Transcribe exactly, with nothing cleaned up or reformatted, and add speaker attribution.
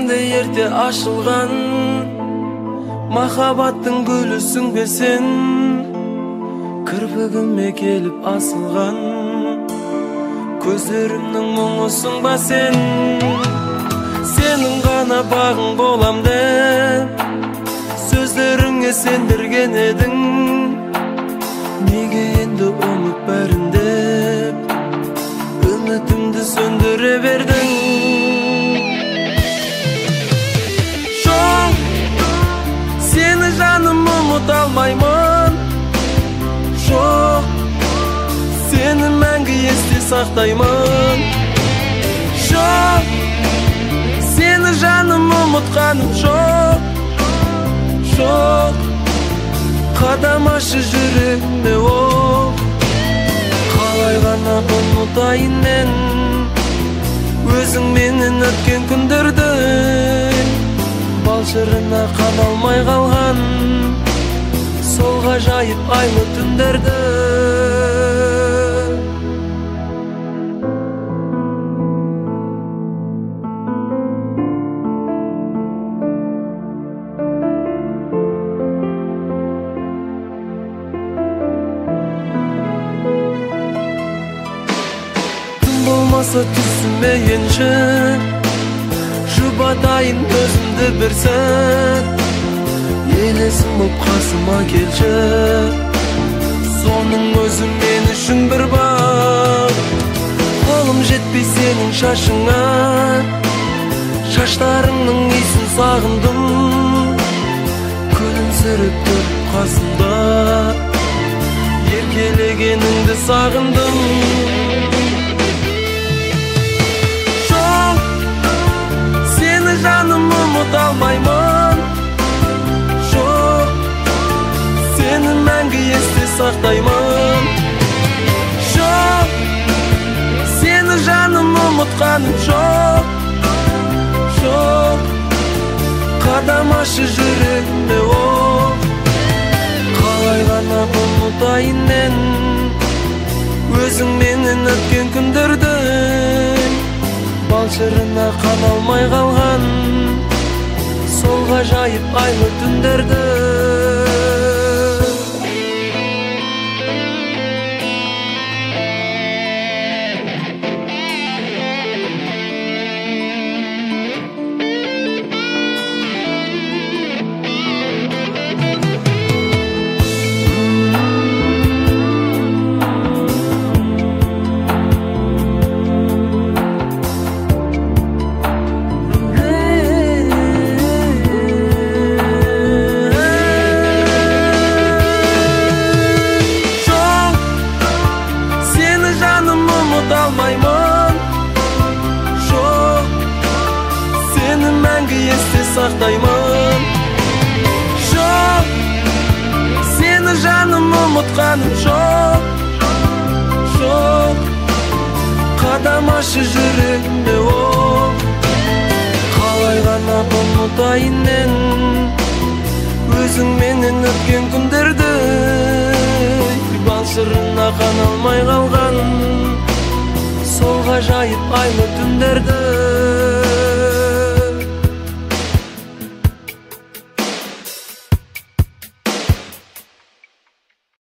Speaker 1: жүрегімде ерте ашылған махаббаттың гүлісің бе сен, кірпігіме келіп асылған көздерімнің мұңысың ба сен. Сенің ғана бағың болам деп сөздеріңе сендірген едің, неге енді ұмыт бәрін деп үмітімді сөндіре бердің. Жоқ, сені жаным ұмыта алмаймын. Жоқ, сені мәңгі есте сақтаймын. Жоқ, сені жаным ұмытқаным жоқ. Жоқ, қадам ашы жүрегіме оқ. Қалай ғана ұмытайын мен өзің менен өткен күндерді, бал шырына қана алмай қалған сол ғажайып айлы түндерді. Болмаса түсіме енші, жұбатайын өзімді бір сәт, елесім боп қасыма келші, соның өзі мен үшін бір бақ. Қолым жетпей сенің шашыңа, шаштарыңның иісін сағындым, күлімсіреп тұрып қасымда еркелегеніңді сағындым. Жаным ұмыта алмаймын. Жоқ, сені мәңгі есте сақтаймын. Жоқ, сені жаным ұмытқаным жоқ. Жоқ, қадам ашы жүрегіме оқ. Қалай ғана ұмытайын мен өзің менен өткен күндерді, бал шырына қана алмай қалған сол ғажайып айлы түндерді. Алмаймын. Жоқ, сені мәңгі есте сақтаймын. Жоқ, сені жаным ұмытқаным жоқ. Жоқ, қадам ашы жүрегіме оқ. Қалай ғана ұмытайын мен өзің менен өткен күндерді, бал шырына қана алмай қалған сол ғажайып айлы түндерді.